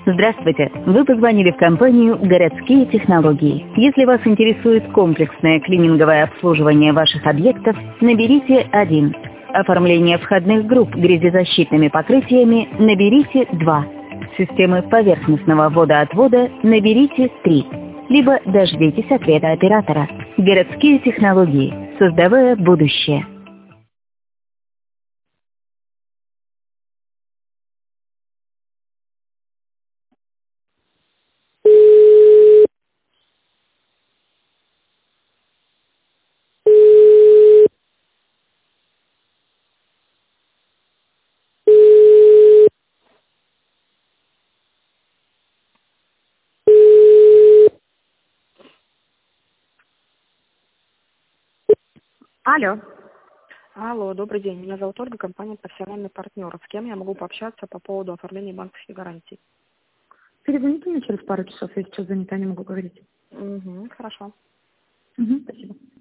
Здравствуйте! Вы позвонили в компанию «Городские технологии». Если вас интересует комплексное клининговое обслуживание ваших объектов, наберите 1. Оформление входных групп грязезащитными покрытиями наберите 2. Системы поверхностного водоотвода наберите 3. Либо дождитесь ответа оператора. «Городские технологии», создавая будущее. Алло. Алло, добрый день. Меня зовут Ольга, компания «Профессиональный партнер». С кем я могу пообщаться по поводу оформления банковских гарантий? Перезвоните мне через пару часов, я сейчас занята, не могу говорить. Угу, хорошо. Угу, спасибо.